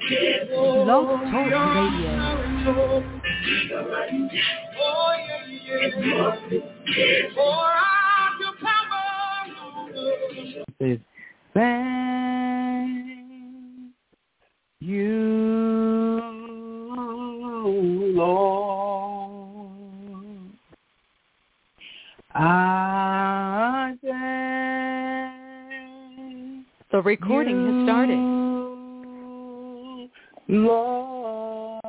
Blog Talk Radio. Thank you, Lord. I thank The recording has started. Lord,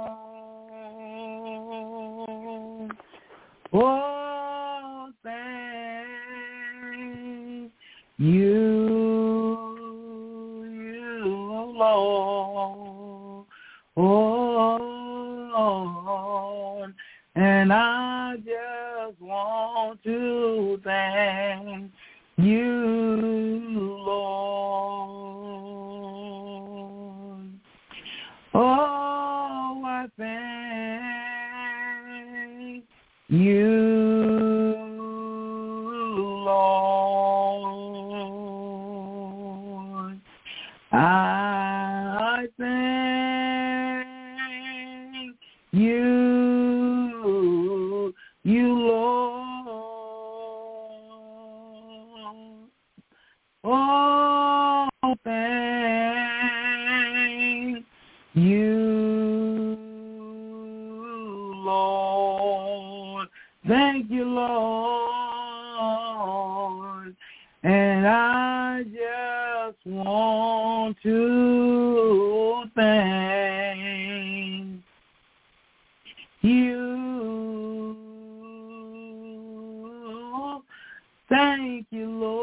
oh, thank you, Lord, oh, Lord, and I just want to thank you, Lord. Oh, I thank you, Lord. I thank you, Lord. Oh, thank you, Lord. Thank you, Lord. And I just want to thank you. Thank you,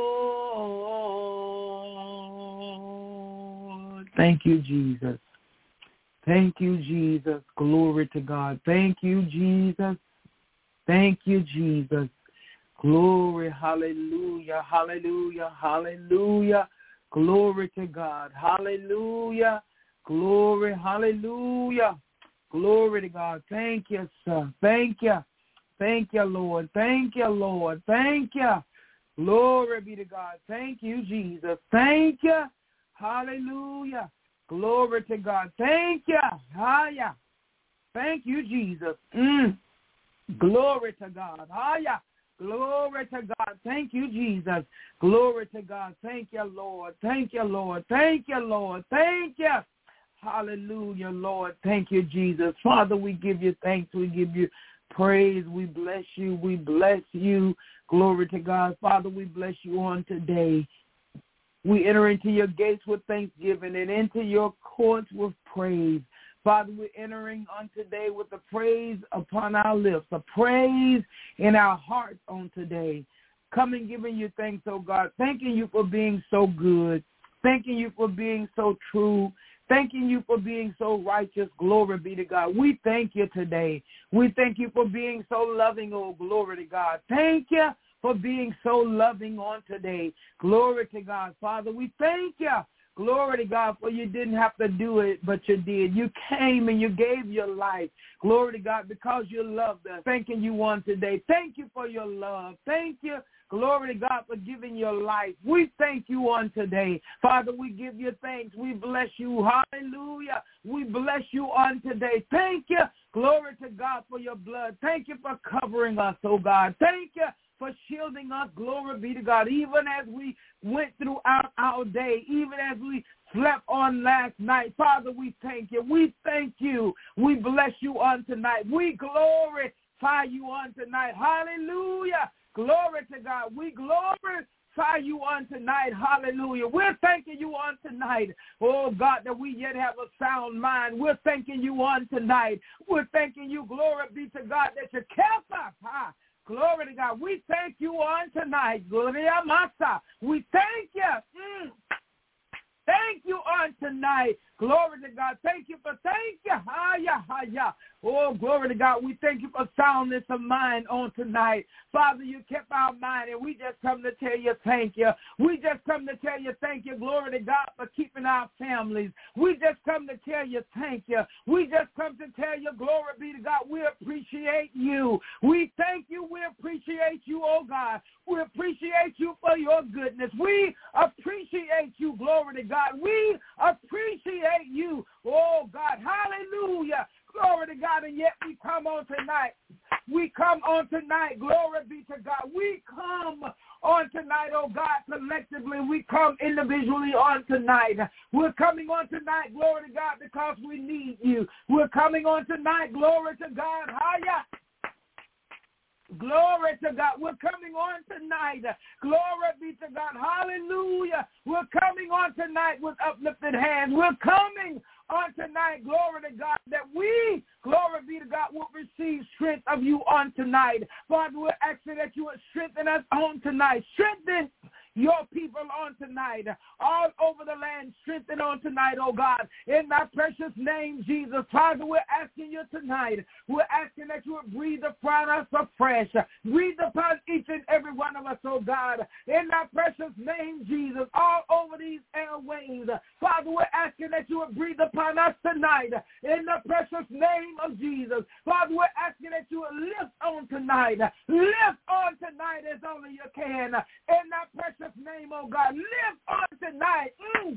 Lord. Thank you, Jesus. Thank you, Jesus. Glory to God. Thank you, Jesus. Thank you, Jesus. Glory. Hallelujah. Hallelujah. Hallelujah. Glory to God. Hallelujah. Glory. Hallelujah. Glory to God. Thank you, sir. Thank you. Thank you, Lord. Thank you, Lord. Thank you. Glory be to God. Thank you, Jesus. Thank you. Hallelujah. Glory to God. Thank you. Hallelujah. Thank you, Jesus. Glory to God. Hallelujah. Glory to God. Thank you, Jesus. Glory to God. Thank you, Lord. Thank you, Lord. Thank you, Lord. Thank you. Hallelujah, Lord. Thank you, Jesus. Father, we give you thanks. We give you praise. We bless you. We bless you. Glory to God. Father, we bless you on today. We enter into your gates with thanksgiving and into your courts with praise. Father, we're entering on today with a praise upon our lips, a praise in our hearts on today. Coming, giving you thanks, oh God. Thanking you for being so good. Thanking you for being so true. Thanking you for being so righteous. Glory be to God. We thank you today. We thank you for being so loving, oh, glory to God. Thank you for being so loving on today. Glory to God. Father, we thank you. Glory to God, for you didn't have to do it, but you did. You came and you gave your life. Glory to God, because you loved us. Thanking you on today. Thank you for your love. Thank you. Glory to God for giving your life. We thank you on today. Father, we give you thanks. We bless you. Hallelujah. We bless you on today. Thank you. Glory to God for your blood. Thank you for covering us, oh God. Thank you for shielding us. Glory be to God. Even as we went throughout our day, even as we slept on last night, Father, we thank you. We thank you. We bless you on tonight. We glorify you on tonight. Hallelujah. Glory to God. We glorify you on tonight. Hallelujah. We're thanking you on tonight. Oh, God, that we yet have a sound mind. We're thanking you on tonight. We're thanking you. Glory be to God that you kept us. Glory to God. We thank you on tonight. Gloria Masa. We thank you. Thank you on tonight. Glory to God. Thank you. Hiya. Oh, glory to God. We thank you for soundness of mind on tonight. Father, you kept our mind, and we just come to tell you thank you. We just come to tell you thank you. Glory to God for keeping our families. We just come to tell you thank you. We just come to tell you, glory be to God, we appreciate you. We thank you. We appreciate you, oh God. We appreciate you for your goodness. We appreciate you, glory to God. We appreciate you, oh and yet we come on tonight. We come on tonight. Glory be to God. We come on tonight, oh God, collectively. We come individually on tonight. We're coming on tonight, glory to God, because we need you. We're coming on tonight, glory to God. Hallelujah. Glory to God. We're coming on tonight. Glory be to God. Hallelujah. We're coming on tonight with uplifted hands. We're coming on tonight, glory to God, that we, glory be to God, will receive strength of you on tonight. Father, we're asking that you would strengthen us on tonight. Strengthen your people on tonight, all over the land, strengthen on tonight, oh God, in thy precious name, Jesus. Father, we're asking you tonight, we're asking that you would breathe upon us afresh, breathe upon each and every one of us, oh God, in thy precious name, Jesus, all over these airwaves. Father, we're asking that you would breathe upon us tonight, in the precious name of Jesus. Father, we're asking that you would lift on tonight as only you can, in thy precious name, oh God. Lift on tonight.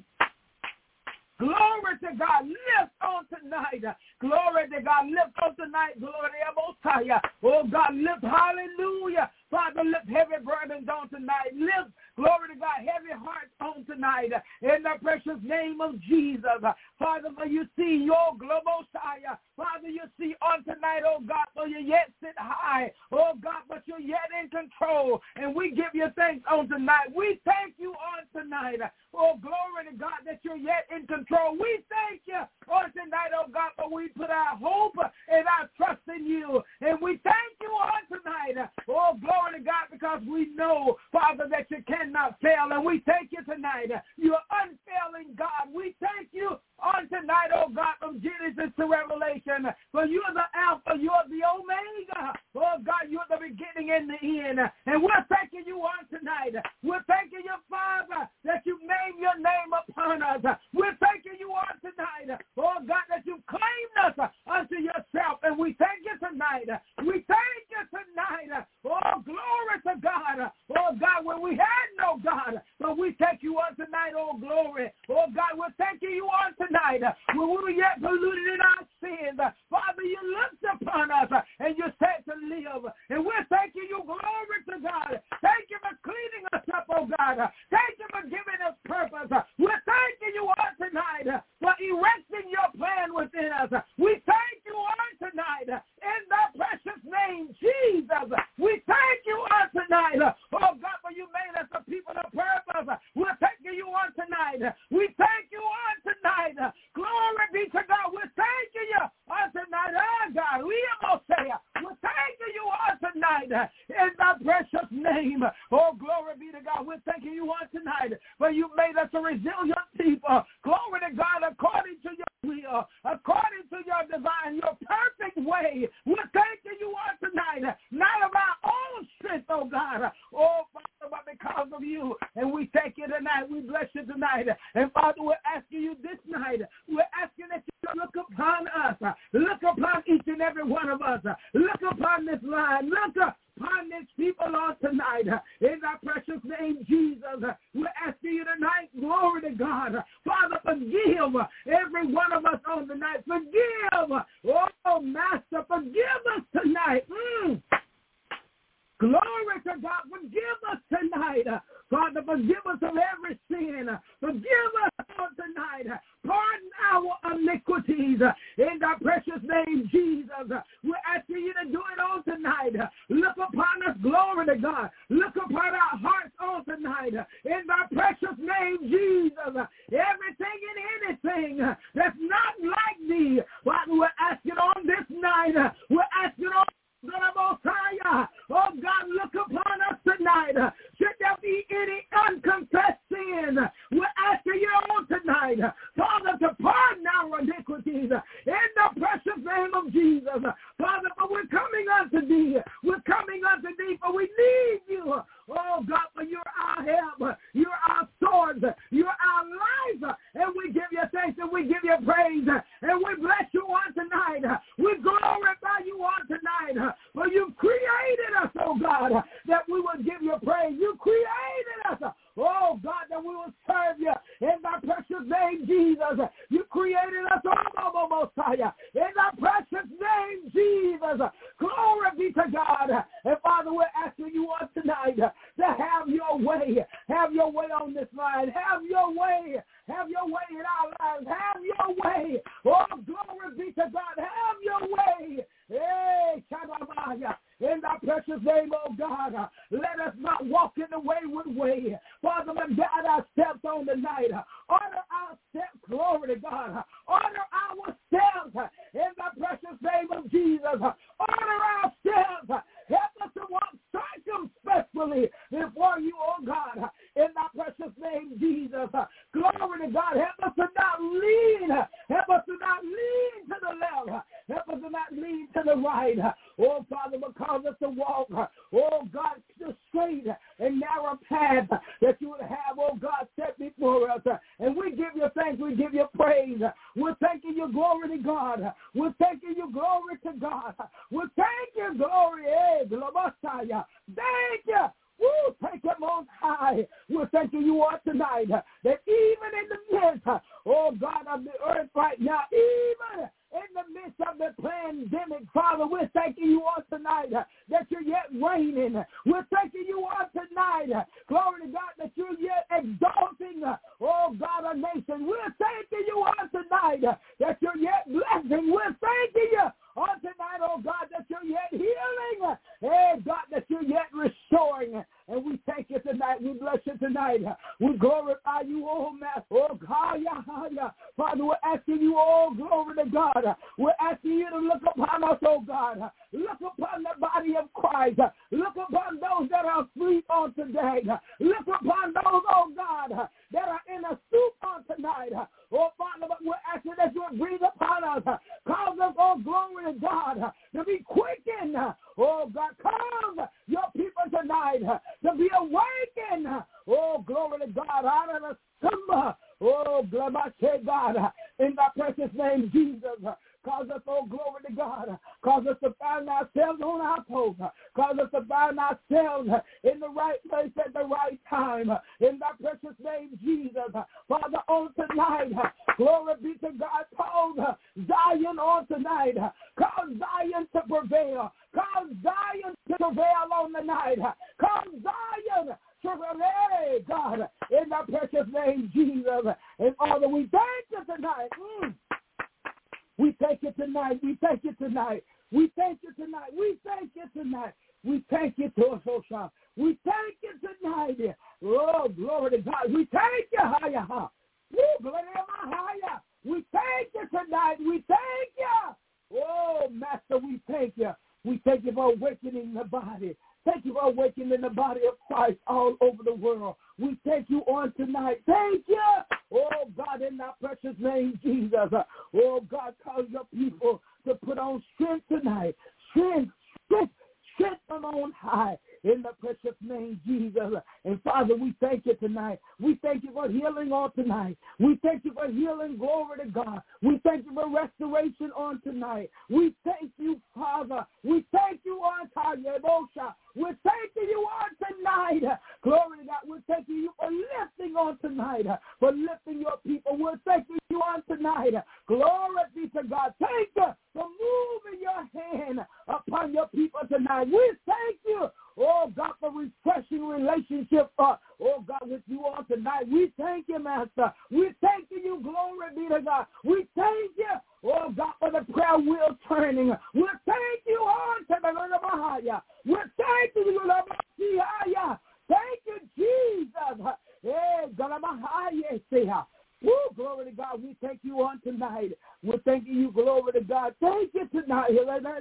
Glory to God. Lift on tonight. Glory to God. Lift on tonight. Glory to Messiah. Oh God, lift. Hallelujah. Father, lift heavy burdens on tonight. Lift, glory to God, heavy hearts on tonight. In the precious name of Jesus. Father, for you see your global Messiah. Father, you see on tonight, oh God, for you yet sit high. Oh God, but you're yet in control. And we give you thanks on tonight. We thank you on tonight. Oh, glory to God that you're yet in control. We thank you on tonight, oh God, for we put our hope and our trust in you. And we thank you on tonight. Oh, glory to God, because we know, Father, that you cannot fail. And we thank you tonight. You're unfailing God. We thank you on tonight, oh God, from Genesis to Revelation. For you're the Alpha, you're the Omega. Oh God, you're the beginning and the end. And we're thanking you on tonight. We're thanking you, Father, that you name your name upon us. We're thanking you on tonight. Oh God, that you've claimed us unto yourself. And we thank you tonight. We thank you tonight. Oh, glory to God. Oh God, when we had no God, but we thank you on tonight, oh glory. Oh God, we're thanking you on tonight. When we were yet polluted in our sins, Father, you looked upon us and you said to live. And we're thanking you, glory to God. Thank you for cleaning us up, oh God. Thank you for giving us purpose. We're thanking you on tonight for erecting your plan within us. We thank you on tonight in the precious name, Jesus. We thank you on tonight. Oh God, for you made us a people of purpose. We're thanking you on tonight. We thank you on tonight. Glory be to God. We're thanking you on tonight. Oh God, we almost say we're thanking you on tonight in the precious name. Oh, glory be to God. We're thanking you on tonight. For you made us a resilient people. Glory to God, according to your will, according to your divine, your perfect way. We're thanking you on tonight, not of our own strength, oh God. Oh, Father, but because of you. And we thank you tonight. We bless you tonight. And Father, we're asking you this night, we're asking that you look upon us. Look upon each and every one of us. Look upon this line. Look upon these people on tonight. In our precious name, Jesus, we're asking you tonight, glory to God. Father, forgive every one of us on tonight. Forgive. Oh, Master, forgive us tonight. Glory to God. Forgive us tonight. Father, forgive us of every sin. Forgive us on tonight. Pardon our iniquities. In the precious name, Jesus. We're asking you to do it on tonight. Look upon us. Glory to God. Look upon our hearts on tonight. In the precious name, Jesus. Everything and anything that's not like thee. Father, we're asking on this night. We're asking on Messiah. Oh God, look upon us tonight. Should there be any unconfessed sin, we're asking you on tonight, Father, to pardon our iniquities in the precious name of Jesus. Father, for we're coming unto thee. We're coming unto thee, for we need you. Oh God, for you're our help. You're our sword. You're our life. And we give you thanks and we give you praise. And we bless you on tonight. We glorify you on tonight. For you've created us, oh God, that we will give you praise. You created us, oh God, that we will serve you in thy precious name, Jesus. You created us, oh Messiah, in thy precious name, way. Oh, glory be to God. Have your way. Hey, Shabbat. In thy precious name, oh God, let us not walk in the wayward way. Father, let guide our steps on the night. Honor our steps, glory to God. Honor our steps in the precious name of Jesus. Honor our steps. Help us to walk circumspectly before you, oh God, in thy precious name, Jesus. Glory to God. Help us to not lean. Help us to not lean to the left. Help us to not lean to the right. Oh, Father, but cause us to walk, oh, God, the straight and narrow path that you would have, oh, God, set before us. And we give you thanks. We give you praise. We're thanking you, glory to God. We're thanking you, glory to God. We're thanking you, glory. Thank you. Woo, thank you, Most High. We're thanking you all tonight that even in the midst, oh, God, of the earth right now, even in the midst of the pandemic, Father, we're thanking you on tonight that you're yet reigning. We're thanking you on tonight, glory to God, that you're yet exalting, oh God, a nation. We're thanking you on tonight that you're yet blessing. We're thanking you on tonight, oh God, that you're yet healing. Hey, God, that you're yet restoring. And we thank you tonight. We bless you tonight. We glorify you, oh Master. Oh God, Father, we're asking you, oh glory to God. We're asking you to look upon us, oh God. Look upon the body of Christ. Look upon those that are asleep on today. Look upon those, oh God, that are in a soup on tonight. Oh Father, but we're asking that you breathe upon us. Cause us, oh glory to God, to be quickened. Oh God, cause your people tonight to be awakened. Oh glory to God, out of the slumber. Oh, glory to God, in thy precious name, Jesus. Cause us, oh glory to God. Cause us to find ourselves on our post. Cause us to find ourselves in the right place at the right time. In thy precious name, Jesus. Father, on tonight, glory be to God. Cause Zion on tonight. Cause Zion to prevail. Cause Zion to prevail on the night. Cause Zion to prevail, God, in thy precious name, Jesus. And Father, we thank you tonight. We thank you tonight. We thank you tonight. We thank you tonight. We thank you tonight. We thank you to us, oh God. We thank you tonight. Oh, glory to God. We thank you, higher. Oh, glory to higher. We thank you tonight. We thank you. Oh, Master, we thank you. We thank you for awakening the body. Thank you for awakening the body of Christ all over the world. We thank you on tonight. Thank you. Oh, God, in thy precious name, Jesus. Oh, God, cause your people to put on strength tonight. Strength from on high. In the precious name, Jesus. And Father, we thank you tonight. We thank you for healing on tonight. We thank you for healing, glory to God. We thank you for restoration on tonight. We thank you, Father. We thank you on Tayebosha. We're thanking you on tonight. Glory to God. We're thanking you for lifting on tonight. For lifting your people. We're thanking you on tonight. Glory be to God. Thank you for moving your hand upon your people tonight. We thank you, oh God, for refreshing relationship, oh God, with you on tonight. We thank you, Master. We thank you, glory be to God. We thank you, oh God, for the prayer wheel turning. We thank you on tonight. We thank you, thank you, Jesus. Hey, God, woo, glory to God. We thank you on tonight. We're thanking you, glory to God. Thank you tonight.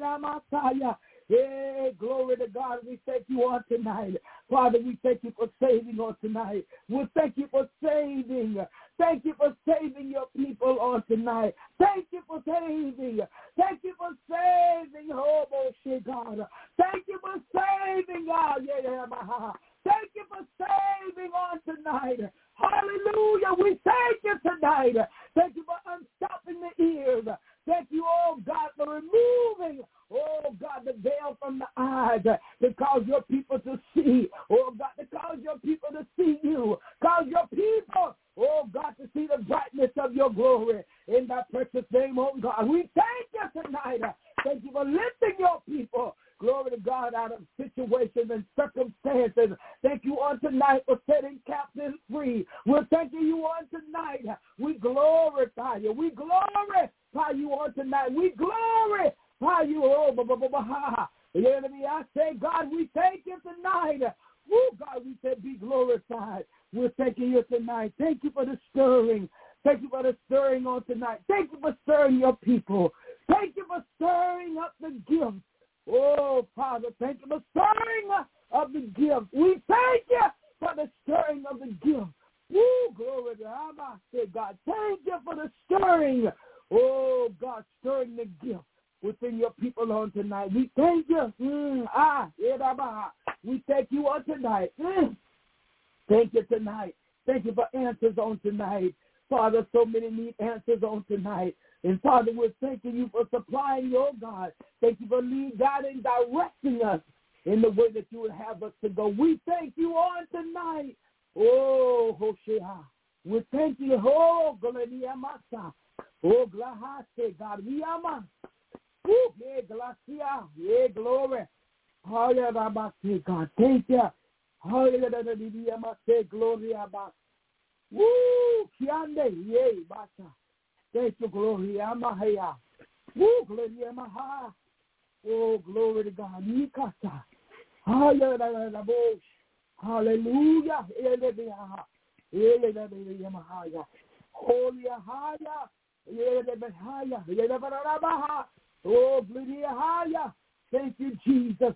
Hey, glory to God. We thank you on tonight. Father, we thank you for saving on tonight. We thank you for saving. Thank you for saving your people on tonight. Thank you for saving. Thank you for saving. Oh, bullshit, God. Thank you for saving, God. Thank you for saving on tonight. Hallelujah. We thank you tonight. Thank you for unstopping the ears. Thank you, oh God, for removing, oh God, the veil from the eyes to cause your people to see. Oh God, to cause your people to see you. Cause your people, oh God, to see the brightness of your glory. In that precious name, oh God, we thank you tonight. Thank you for lifting your people. Glory to God, out of situations and circumstances. Thank you you on tonight for setting captives free. We're thanking you on tonight. We glorify you. We glorify you on tonight. We glorify you. I say, God, we thank you tonight. Oh, God, we say be glorified. We're thanking you tonight. Thank you for the stirring. Thank you for the stirring on tonight. Thank you for stirring your people. Thank you for stirring up the gifts. Oh, Father, thank you for stirring up the gifts. We thank you for the stirring of the gifts. Oh, glory to God. Thank you for the stirring. Oh, God, stirring the gifts within your people on tonight. We thank you. We thank you on tonight. Thank you tonight. Thank you for answers on tonight. Father, so many need answers on tonight. And Father, we're thanking you for supplying your God. Thank you for leading, guiding, directing us in the way that you would have us to go. We thank you on tonight. Oh, Hoshea. We thank you. Oh, Gladiamasa. Oh, Glahase, God. We ama. Oh, yeah, Glacia. Yeah, glory. Hallelujah, God. Thank you. Hallelujah, glory. Woo, Kiande, yay, Basha. Thank you, glory. Amahaya. Woo, glory, Amaha. Oh, glory to God. Nikasa. Hallelujah. Hallelujah. Holy Haya. Oh, Haya. Thank you, Jesus.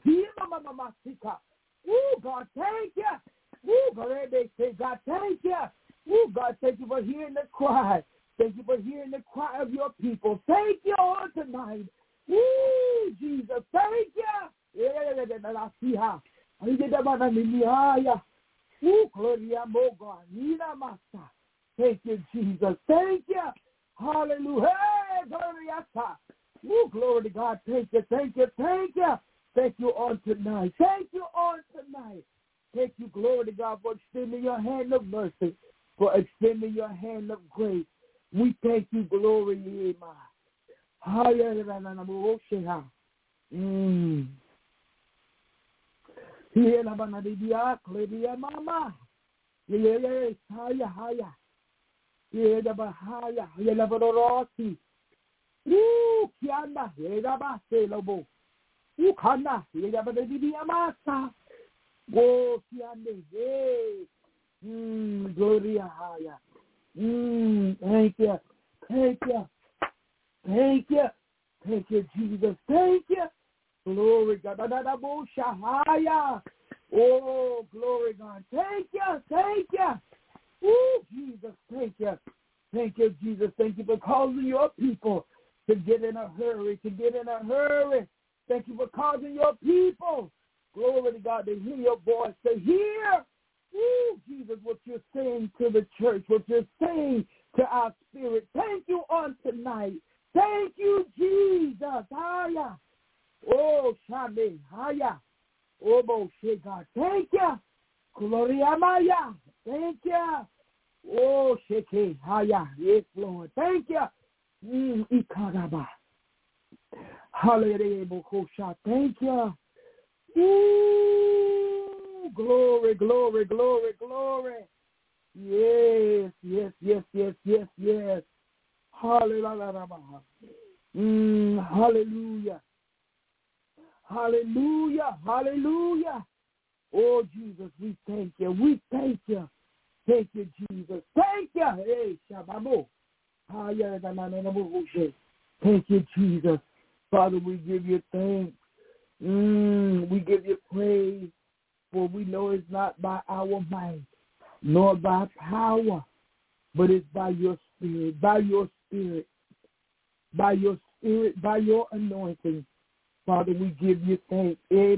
Oh, God, thank you. Oh, God, thank you. Oh, God, thank you for hearing the cry. Thank you for hearing the cry of your people. Thank you on tonight. Oh, Jesus, thank you. Thank you, Jesus. Thank you. Hallelujah. Oh, glory to God. Thank you, thank you, thank you. Thank you on tonight. Thank you on tonight. Thank you, glory to God, for extending your hand of mercy, for extending your hand of grace. We thank you, glory. Oh, Gloria Haya. Thank you. Thank you. Thank you. Thank you, Jesus. Thank you. Glory God. Oh, glory God. Thank you. Thank you. Oh, Jesus. Thank you. Thank you, Jesus. Thank you for causing your people to get in a hurry, to get in a hurry. Thank you for causing your people, glory to God, to hear your voice, to hear, Jesus, what you're saying to the church, what you're saying to our spirit. Thank you on tonight. Thank you, Jesus. Haya. Oh, Shame. Haya. Oh, Moshe, God. Thank you. Gloria Maya. Thank you. Oh, Sheke. Haya. Yes, Lord. Thank you. Ikaraba. Hallelujah. Thank you. Ooh, glory, glory, glory, glory. Yes, yes, yes, yes, yes, yes. Hallelujah. Hallelujah. Hallelujah. Hallelujah. Oh, Jesus, we thank you. We thank you. Thank you, Jesus. Thank you. Hey, Shababo. Thank you, Jesus. Father, we give you thanks. We give you praise, for we know it's not by our might, nor by power, but it's by your spirit, by your spirit, by your spirit, by your anointing. Father, we give you thanks.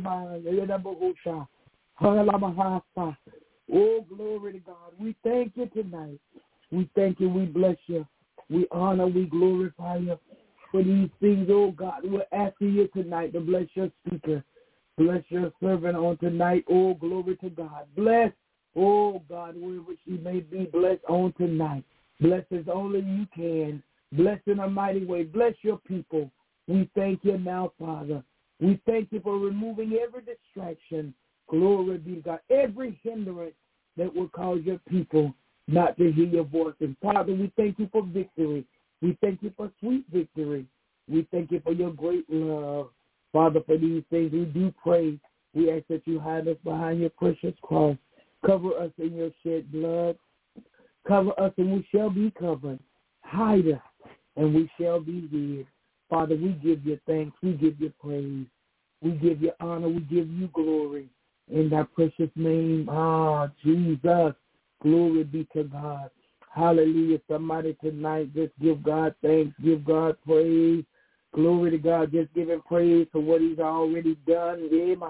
Oh, glory to God. We thank you tonight. We thank you. We bless you. We honor, we glorify you for these things, oh God. We're asking you tonight to bless your speaker. Bless your servant on tonight. Oh, glory to God. Bless, oh God, wherever she may be, bless on tonight. Bless as only you can. Bless in a mighty way. Bless your people. We thank you now, Father. We thank you for removing every distraction. Glory be to God. Every hindrance that will cause your people not to hear your voice. And Father, we thank you for victory. We thank you for sweet victory. We thank you for your great love. Father, for these things we do pray. We ask that you hide us behind your precious cross. Cover us in your shed blood. Cover us and we shall be covered. Hide us and we shall be hid. Father, we give you thanks. We give you praise. We give you honor. We give you glory. In thy precious name, Jesus. Glory be to God. Hallelujah. Somebody tonight just give God thanks. Give God praise. Glory to God. Just give him praise for what he's already done.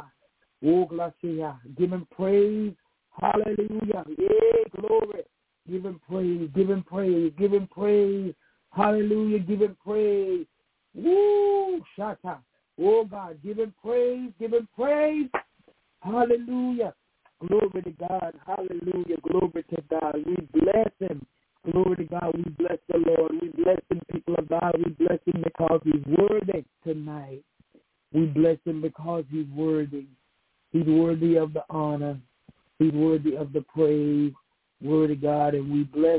Give him praise. Hallelujah. Yeah, glory. Give him praise. Give him praise. Give him praise. Hallelujah. Give him praise. Woo. Shata. Oh, God. Give him praise. Give him praise. Hallelujah. Glory to God. Hallelujah. Glory to God. We bless him. Glory to God. We bless the Lord. We bless him, people of God. We bless him because he's worthy tonight. We bless him because he's worthy. He's worthy of the honor. He's worthy of the praise. Word of God. And we bless,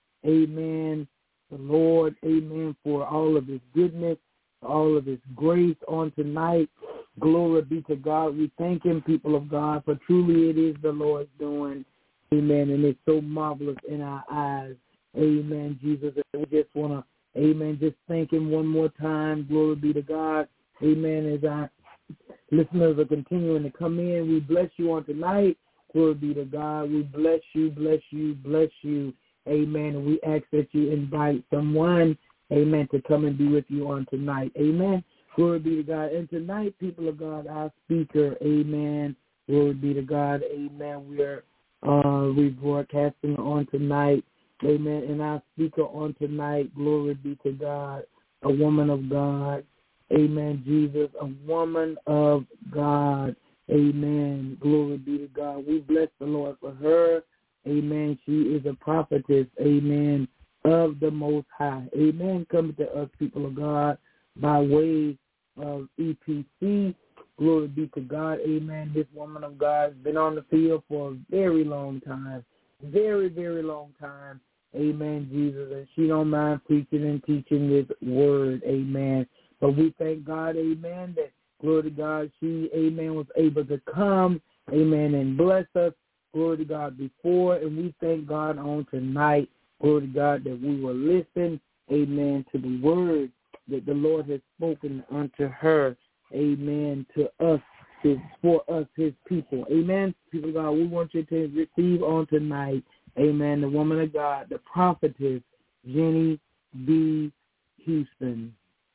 amen, the Lord, amen, for all of his goodness, all of his grace on tonight. Glory be to God. We thank him, people of God, for truly it is the Lord's doing. Amen. And it's so marvelous in our eyes. Amen, Jesus. And we just want to, amen, just thank him one more time. Glory be to God. Amen. As our listeners are continuing to come in, we bless you on tonight. Glory be to God. We bless you, bless you, bless you. Amen. And we ask that you invite someone, amen, to come and be with you on tonight. Amen. Glory be to God. And tonight, people of God, our speaker, amen. Glory be to God. Amen. We're rebroadcasting on tonight. Amen. And our speaker on tonight, glory be to God, a woman of God. Amen, Jesus, a woman of God. Amen. Glory be to God. We bless the Lord for her. Amen. She is a prophetess. Amen. Of the Most High. Amen. Coming to us, people of God, by way of EPC. Glory be to God. Amen. This woman of God has been on the field for a very long time. Very, very long time. Amen, Jesus. And she don't mind preaching and teaching this word. Amen. But we thank God, amen, that, glory to God, she, amen, was able to come, amen, and bless us, glory to God, before. And we thank God on tonight, glory to God, that we will listen, amen, to the word that the Lord has spoken unto her, amen, to us, for us, his people. Amen. People of God, we want you to receive on tonight, amen, the woman of God, the prophetess, Jenny B. Houston.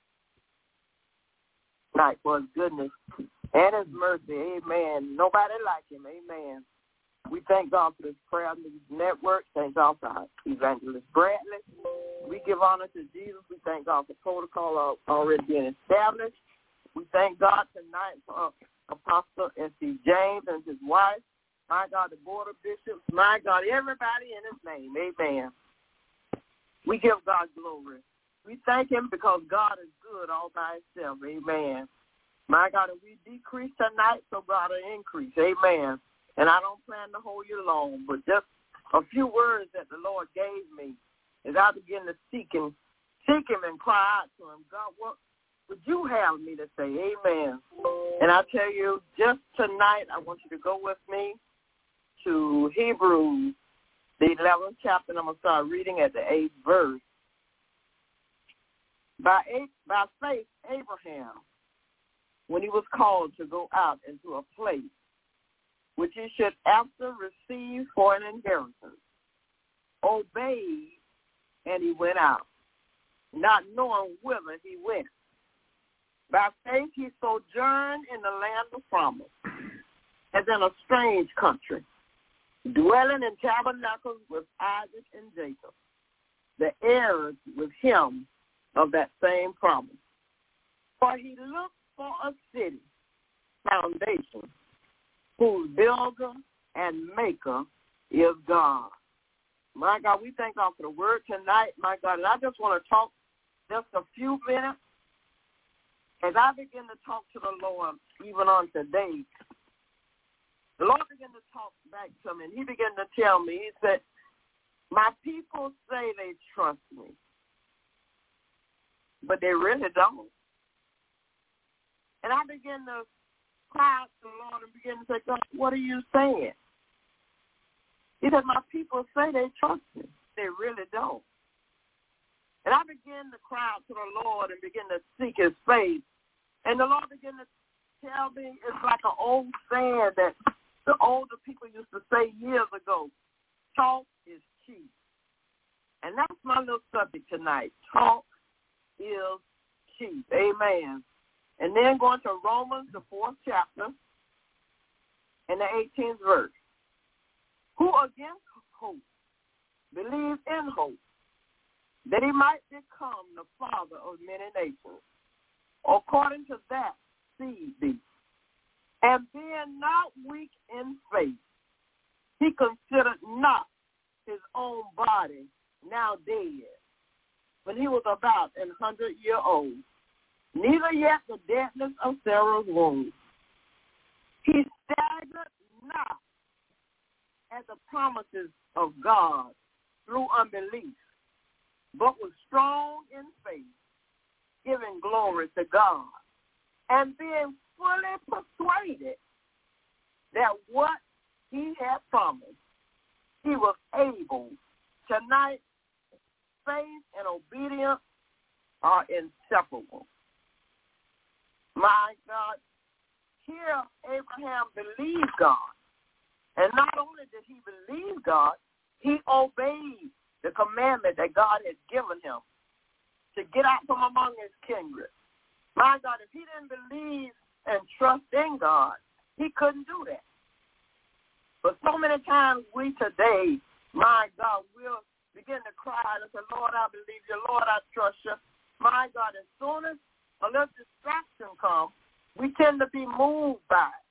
Night for his goodness and his mercy. Amen. Nobody like him. Amen. We thank God for this prayer network. Thank God for Evangelist Bradley. We give honor to Jesus. We thank God for protocol already being established. We thank God tonight for Apostle S.C. James and his wife. My God, the board of bishops. My God, everybody in his name. Amen. We give God glory. We thank him because God is good all by himself. Amen. My God, and we decrease tonight so God will increase. Amen. And I don't plan to hold you long, but just a few words that the Lord gave me as I begin to seek him and cry out to him. God, what would you have me to say? Amen. And I tell you, just tonight, I want you to go with me to Hebrews, the 11th chapter, and I'm going to start reading at the 8th verse. By faith, Abraham, when he was called to go out into a place which he should after receive for an inheritance, obeyed, and he went out, not knowing whither he went. By faith, he sojourned in the land of promise, as in a strange country, dwelling in tabernacles with Isaac and Jacob, the heirs with him of that same promise. For he looked for a city, foundation, whose builder and maker is God. My God, we thank God for the word tonight, my God. And I just want to talk just a few minutes as I begin to talk to the Lord even on today. the Lord began to talk back to me, and he began to tell me, he said, my people say they trust me, but they really don't. And I began to cry out to the Lord and began to say, God, what are you saying? He said, my people say they trust me. They really don't. And I began to cry out to the Lord and begin to seek his face. And the Lord began to tell me, it's like an old saying that the older people used to say years ago, talk is cheap. And that's my little subject tonight. Talk is cheap. Amen. And then going to Romans, the 4th chapter, and the 18th verse. Who against hope believed in hope, that he might become the father of many nations, according to that seed be. And being not weak in faith, he considered not his own body now dead, when he was about 100-year-old, neither yet the deadness of Sarah's womb. He staggered not at the promises of God through unbelief, but was strong in faith, giving glory to God, and being fully persuaded that what he had promised, he was able. Tonight, faith and obedience are inseparable. My God, here Abraham believed God. And not only did he believe God, he obeyed the commandment that God had given him to get out from among his kindred. My God, if he didn't believe and trust in God, he couldn't do that. But so many times we today, my God, we'll begin to cry and say, Lord, I believe you. Lord, I trust you. My God, as soon as a little distraction comes, we tend to be moved by it.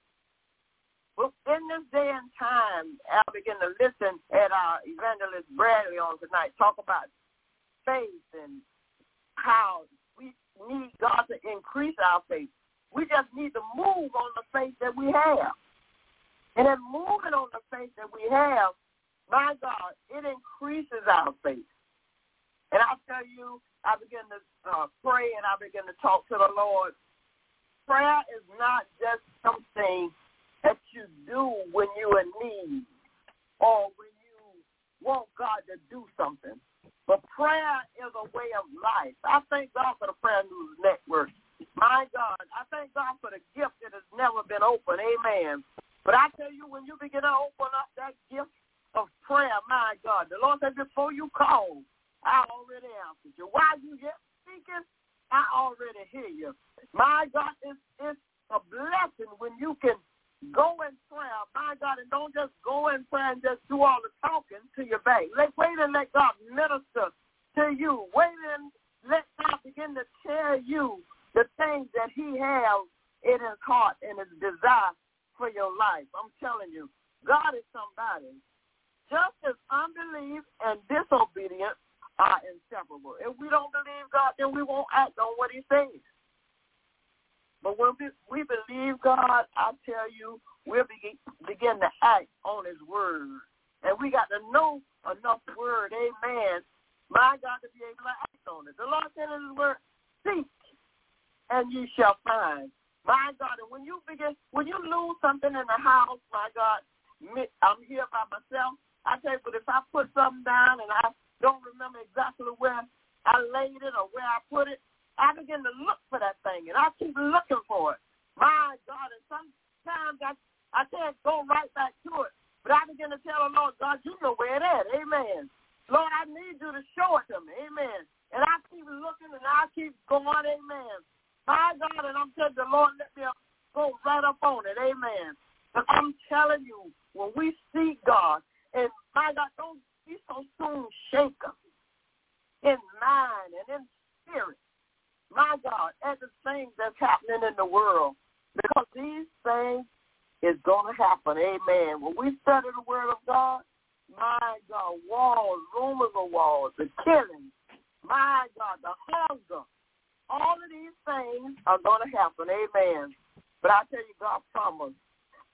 But in this day and time, I begin to listen at our evangelist Bradley on tonight, talk about faith and how we need God to increase our faith. We just need to move on the faith that we have. And in moving on the faith that we have, my God, it increases our faith. And I tell you, I begin to pray and I begin to talk to the Lord. Prayer is not just something that you do when you're in need or when you want God to do something. But prayer is a way of life. I thank God for the Prayer News Network. My God, I thank God for the gift that has never been opened. Amen. But I tell you, when you begin to open up that gift of prayer, my God, the Lord said, before you call, I already answered you. While you yet speaking, I already hear you. My God, it's a blessing when you can go in prayer, my God, and don't just go in prayer and just do all the talking to your back. Wait and let God minister to you. Wait and let God begin to tell you the things that he has in his heart and his desire for your life. I'm telling you, God is somebody. Just as unbelief and disobedience are inseparable. If we don't believe God, then we won't act on what he says. But when we believe God, I tell you, we'll begin to act on his word. And we got to know enough word, amen, my God, to be able to act on it. The Lord said in his word, seek, and you shall find. My God, and when you lose something in the house, my God, I'm here by myself. I tell you, but if I put something down and I don't remember exactly where I laid it or where I put it, I begin to look for that thing, and I keep looking for it. My God, and sometimes I can't go right back to it, but I begin to tell the Lord, God, you know where it is. Amen. Lord, I need you to show it to me. Amen. And I keep looking, and I keep going. Amen. My God, and I'm telling the Lord, let me go right up on it. Amen. But I'm telling you, when we seek God, and my God, don't be so soon shaken in mind and in spirit. My God, at the things that's happening in the world, because these things is going to happen. Amen. When we study the word of God, my God, wars, rumors of wars, the killing, my God, the hunger, all of these things are going to happen. Amen. But I tell you, God promised,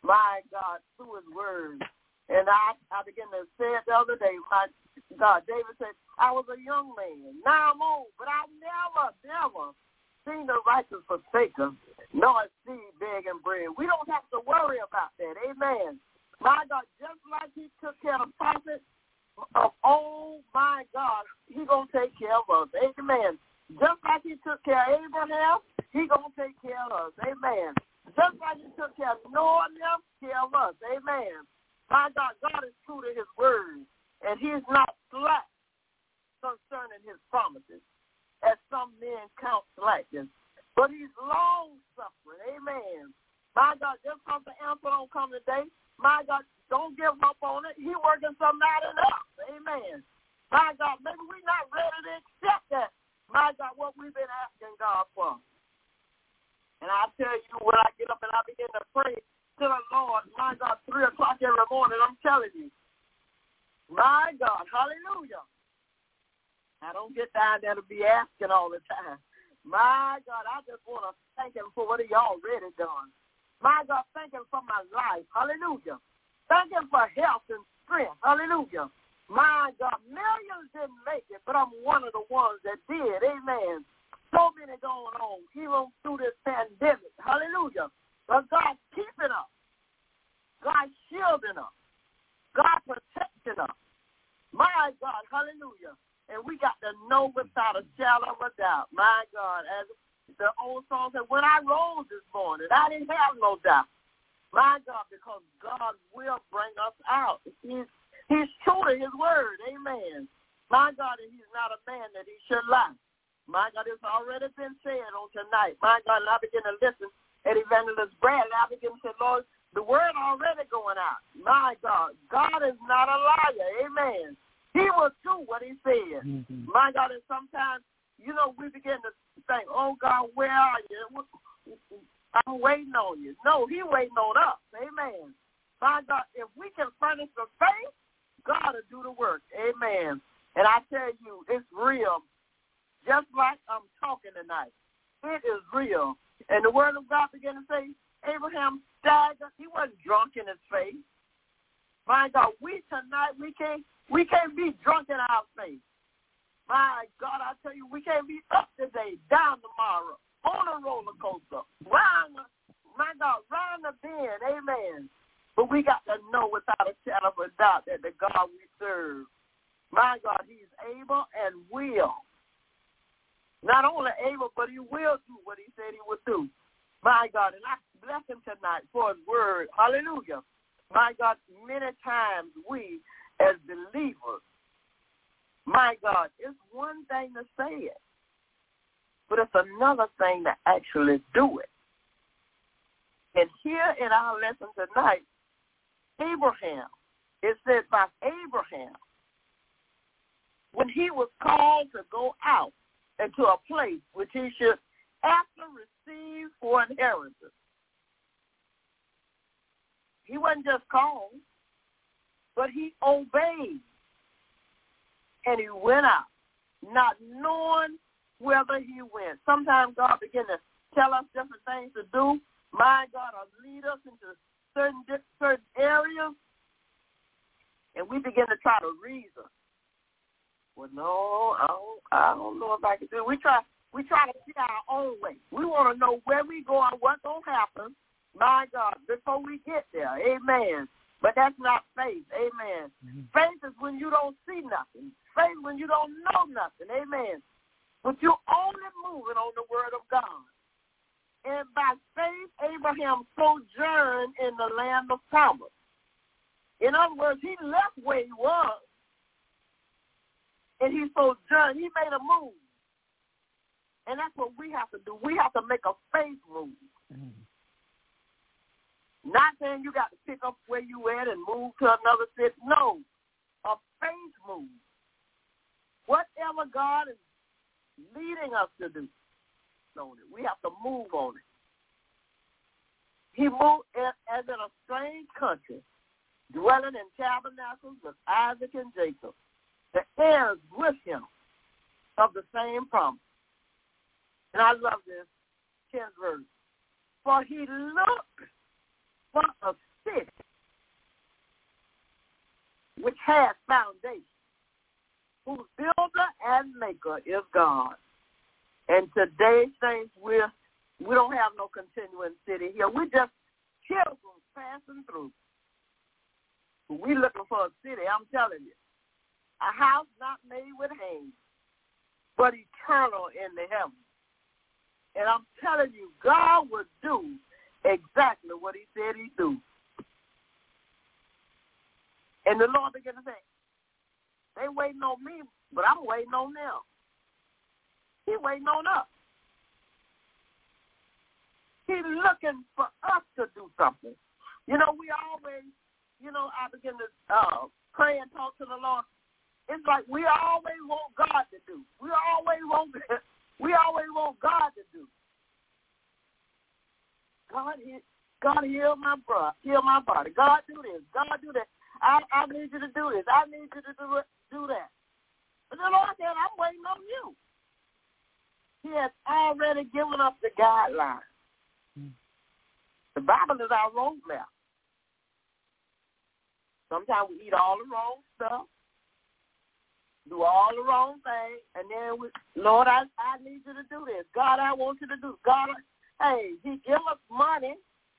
my God, through his word. And I began to say it the other day. My God, David said, I was a young man. Now I'm old, but I never seen the righteous forsaken, nor a seed begging bread. We don't have to worry about that. Amen. My God, just like he took care of the prophets of old, my God, he going to take care of us. Amen. Just like he took care of Abraham, he going to take care of us. Amen. Just like he took care of Noah, he'll take care of us. Amen. My God, God is true to his word, and he is not slack concerning his promises, as some men count slackness. But he's long-suffering. Amen. My God, just because the answer don't come today, my God, don't give up on it. He's working something out in us. Amen. My God, maybe we're not ready to accept that. My God, what we've been asking God for. And I tell you, when I get up and I begin to pray to the Lord, my God, 3 o'clock every morning, I'm telling you, my God, hallelujah. I don't get down there to be asking all the time. My God, I just want to thank him for what he already done. My God, thank him for my life. Hallelujah. Thank him for health and strength. Hallelujah. My God, millions didn't make it, but I'm one of the ones that did. Amen. So many going on, even through this pandemic. Hallelujah. But God's keeping us. God's shielding us. God protecting us. My God, hallelujah. And we got to know without a shadow of a doubt. My God, as the old song said, when I rose this morning, I didn't have no doubt. My God, because God will bring us out. He's true to his word. Amen. My God, and he's not a man that he should lie. My God, it's already been said on tonight. My God, and I begin to listen at Evangelist Bradley. I begin to say, Lord, the word already going out. My God, God is not a liar. Amen. He will do what he said. Mm-hmm. My God, and sometimes, you know, we begin to think, oh, God, where are you? I'm waiting on you. No, he waiting on us. Amen. My God, if we can furnish the faith, God will do the work. Amen. And I tell you, it's real. Just like I'm talking tonight. It is real. And the word of God began to say, Abraham staggered. He wasn't drunk in his faith. My God, we tonight, we can't be drunk in our faith. My God, I tell you, we can't be up today, down tomorrow, on a roller coaster, round the bend. Amen. But we got to know without a shadow of a doubt that the God we serve, my God, he's able and will. Not only able, but he will do what he said he would do. My God, and I bless him tonight for his word. Hallelujah. My God, many times we as believers, my God, it's one thing to say it, but it's another thing to actually do it. And here in our lesson tonight, Abraham, it says by Abraham, when he was called to go out into a place which he should after receive for inheritance. He wasn't just called, but he obeyed. And he went out, not knowing whither he went. Sometimes God begin to tell us different things to do. My God, or lead us into certain areas, and we begin to try to reason. Well, no, I don't know if I can do it. We try to see our own way. We want to know where we go and what's going to happen, my God, before we get there. Amen. But that's not faith. Amen. Mm-hmm. Faith is when you don't see nothing. Faith when you don't know nothing. Amen. But you're only moving on the word of God. And by faith, Abraham sojourned in the land of promise. In other words, he left where he was, and he sojourned. He made a move. And that's what we have to do. We have to make a faith move. Mm-hmm. Not saying you got to pick up where you at and move to another city. No, a faith move. Whatever God is leading us to do, we have to move on it. He moved as in a strange country, dwelling in tabernacles with Isaac and Jacob, the heirs with him of the same promise. And I love this 10th verse. For he looked for a city which has foundation, whose builder and maker is God. And today, saints, we don't have no continuing city here. We're just children passing through. We're looking for a city, I'm telling you. A house not made with hands, but eternal in the heavens. And I'm telling you, God will do exactly what he said he'd do. And the Lord began to say, they waiting on me, but I'm waiting on them. He's waiting on us. He's looking for us to do something. You know, we always, I begin to pray and talk to the Lord. It's like we always want God to do. We always want God to do. God heal my brother, heal my body. God do this. God do that. I need you to do this. I need you to do that. But the Lord said, I'm waiting on you. He has already given us the guidelines. The Bible is our roadmap. Sometimes we eat all the wrong stuff, do all the wrong things, and then Lord, I need you to do this. God, I want you to do. God, hey, he give us money.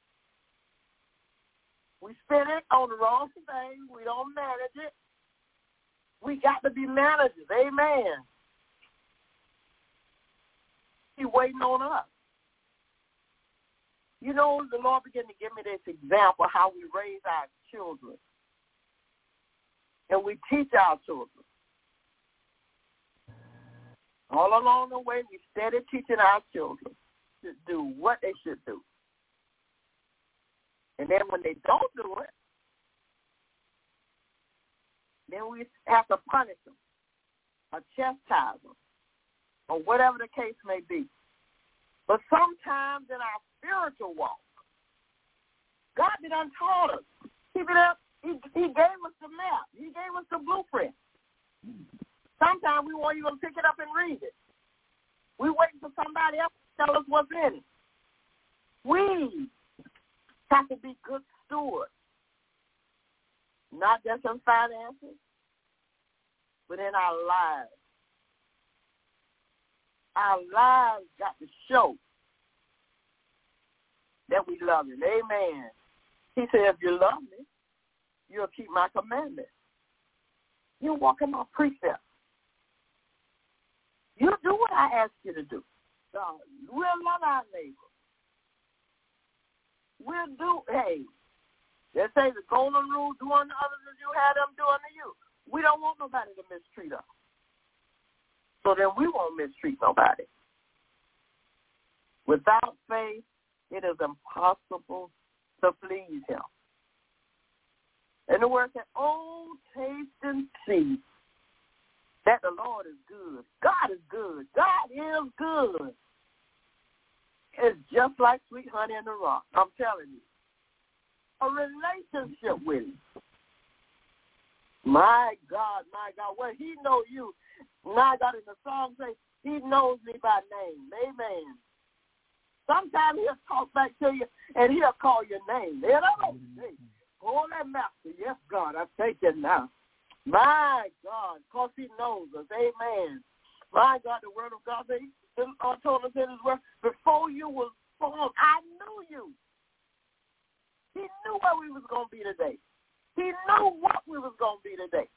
We spend it on the wrong things. We don't manage it. We got to be managers. Amen. He's waiting on us. You know, the Lord began to give me this example how we raise our children. And we teach our children. All along the way, we steady teaching our children to do what they should do. And then when they don't do it, then we have to punish them or chastise them or whatever the case may be. But sometimes in our spiritual walk, God done taught us. He gave us the map. He gave us the blueprint. Sometimes we won't even pick it up and read it. We're waiting for somebody else to tell us what's in it. We have to be good stewards, not just in finances, but in our lives. Our lives got to show that we love him. Amen. He said, if you love me, you'll keep my commandments. You'll walk in my precepts. You do what I ask you to do. We'll love our neighbor. They say the golden rule, do unto others as you had them do unto you. We don't want nobody to mistreat us. So then we won't mistreat nobody. Without faith, it is impossible to please him. And the word said, oh, taste and see that the Lord is good. God is good. God is good. It's just like sweet honey in the rock. I'm telling you. A relationship with him. My God. Well, he knows you. My God, in the song says, he knows me by name. Amen. Sometimes he'll talk back to you and he'll call your name. Holy Master, yes, God, I thank you now. My God, because he knows us. Amen. My God, the word of God told us in his word, before you was formed, I knew you. He knew where we was going to be today. He knew what we was going to be today.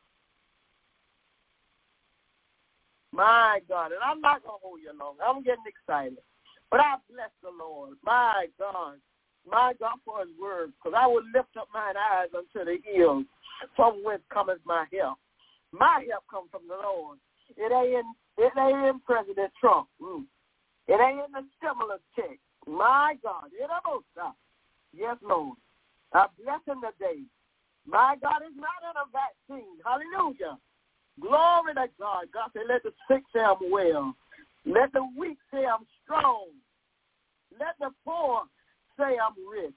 My God, and I'm not going to hold you long. I'm getting excited. But I bless the Lord. My God, for his word, because I will lift up mine eyes unto the hills, from whence cometh my help. My help comes from the Lord. It ain't in President Trump. It ain't in the stimulus check. My God, yes, Lord. I bless him today. My God is not in a vaccine. Hallelujah. Glory to God. God said, let the sick say I'm well. Let the weak say I'm strong. Let the poor say I'm rich.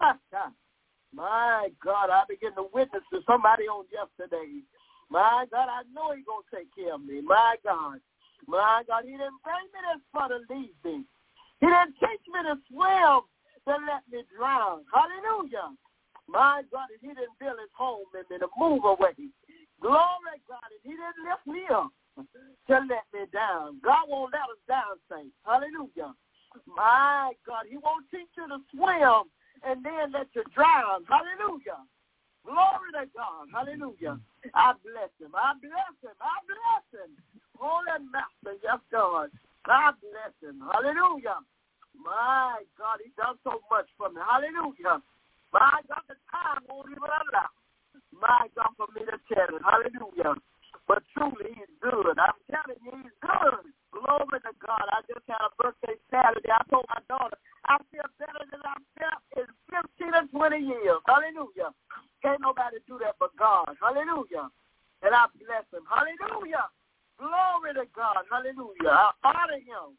My God, I begin to witness to somebody on yesterday. My God, I know he's going to take care of me. My God, he didn't bring me this far to leave me. He didn't teach me to swim to let me drown. Hallelujah. My God, and he didn't build his home and then move away. Glory, God, and he didn't lift me up to let me down. God won't let us down, saints. Hallelujah. My God, he won't teach you to swim and then let you drown. Hallelujah. Glory to God. Hallelujah. I bless him. I bless him. I bless him. Holy Master, yes, God. I bless him. Hallelujah. My God, he done so much for me. Hallelujah. My God, the time won't even allow. My God, for me to tell it. Hallelujah. But truly, he's good. I'm telling you, he's good. Glory to God. I just had a birthday Saturday. I told my daughter, I feel better than I felt in 15 or 20 years. Hallelujah. Can't nobody do that but God. Hallelujah. And I bless him. Hallelujah. Glory to God. Hallelujah. I honor him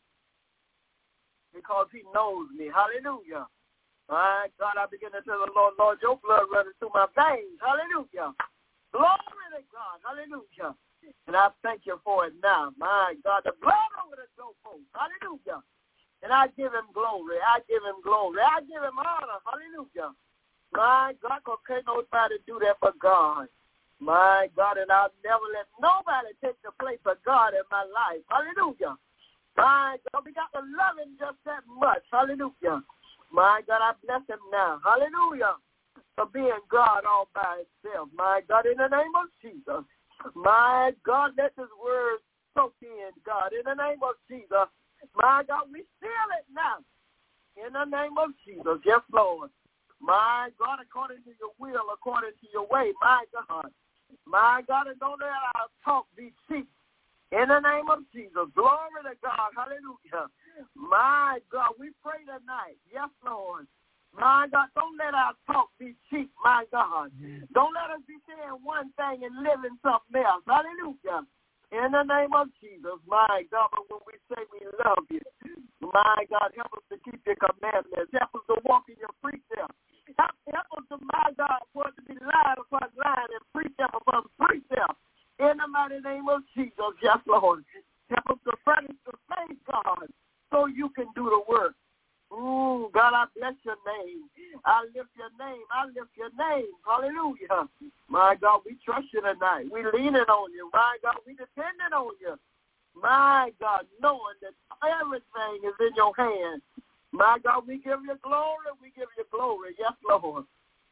because he knows me. Hallelujah. My God, I begin to tell the Lord, Lord, your blood running through my veins. Hallelujah. Glory to God. Hallelujah. And I thank you for it now. My God, the blood over the doorpost. Hallelujah. And I give him glory. I give him glory. I give him honor. Hallelujah. My God, because can't nobody do that but God. My God, and I'll never let nobody take the place of God in my life. Hallelujah. My God, we got to love him just that much. Hallelujah. My God, I bless him now. Hallelujah. For being God all by himself. My God, in the name of Jesus. My God, let this word soak in, God. In the name of Jesus. My God, we seal it now. In the name of Jesus. Yes, Lord. My God, according to your will, according to your way. My God. My God, and don't let our talk be cheap. In the name of Jesus. Glory to God. Hallelujah. My God, we pray tonight. Yes, Lord. My God, don't let our talk be cheap, my God. Don't let us be saying one thing and living something else. Hallelujah. In the name of Jesus, my God, but when we say we love you, my God, help us to keep your commandments. Help us to walk in your precepts. Help us to, my God, for it to be line upon line and precept upon precept. In the mighty name of Jesus, yes, Lord. Help us to furnish the faith, God, so you can do the work. Ooh, God, I bless your name. I lift your name. I lift your name. Hallelujah. My God, we trust you tonight. We leaning on you. My God, we depending on you. My God, knowing that everything is in your hands. My God, we give you glory. We give you glory. Yes, Lord.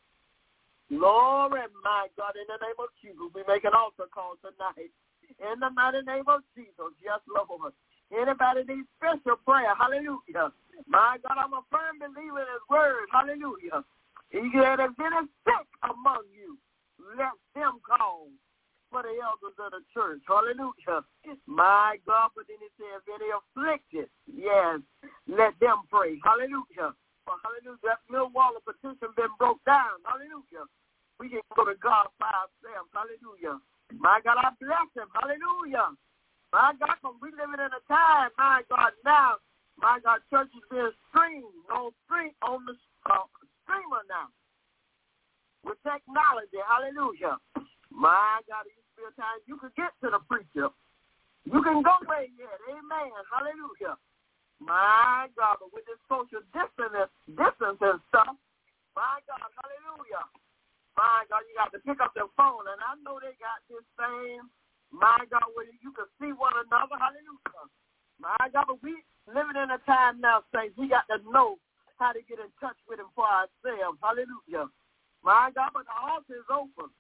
Glory, my God, in the name of Jesus. We make an altar call tonight. In the mighty name of Jesus. Yes, Lord. Anybody needs special prayer? Hallelujah. My God, I'm a firm believer in his word. Hallelujah. He said, if it is sick among you, let them call for the elders of the church. Hallelujah. My God, but then he said, if any afflicted, yes, let them pray. Hallelujah. For hallelujah, that middle wall of petition been broke down. Hallelujah. We can go to God by ourselves. Hallelujah. My God, I bless him. Hallelujah. My God, we living in a time, my God, now, my God, church is being streamed on the streamer now with technology. Hallelujah. My God, it used to be a time you could get to the preacher. You can go where yet. Amen. Hallelujah. My God, but with this social distance and stuff, my God, hallelujah. My God, you got to pick up their phone, and I know they got this thing. My God, where you can see one another. Hallelujah. My God, but we living in a time now, saints, we got to know how to get in touch with him for ourselves. Hallelujah. My God, but the altar is open.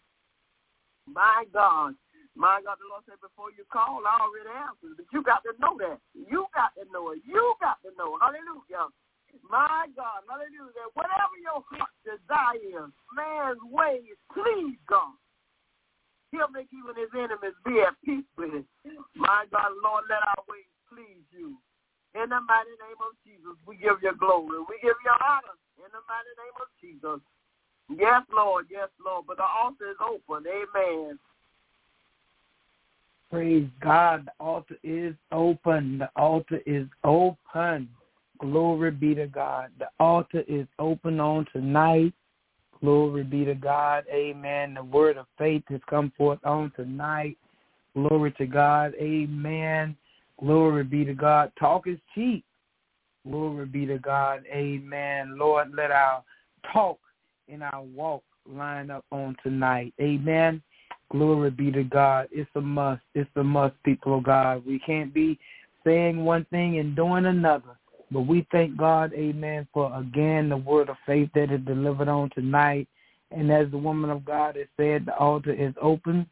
My God. My God, the Lord said, before you call, I already answered. But you got to know that. You got to know it. You got to know. Hallelujah. My God, hallelujah. Whatever your heart desires, man's ways, please God. He'll make even his enemies be at peace with him. My God, Lord, let our ways please you. In the mighty name of Jesus, we give you glory. We give you honor. In the mighty name of Jesus. Yes, Lord. Yes, Lord. But the altar is open. Amen. Praise God. The altar is open. The altar is open. Glory be to God. The altar is open on tonight. Glory be to God. Amen. The word of faith has come forth on tonight. Glory to God. Amen. Glory be to God. Talk is cheap. Glory be to God. Amen. Lord, let our talk and our walk line up on tonight. Amen. Glory be to God. It's a must. It's a must, people of God. We can't be saying one thing and doing another. But we thank God, amen, for, again, the word of faith that is delivered on tonight. And as the woman of God has said, the altar is open.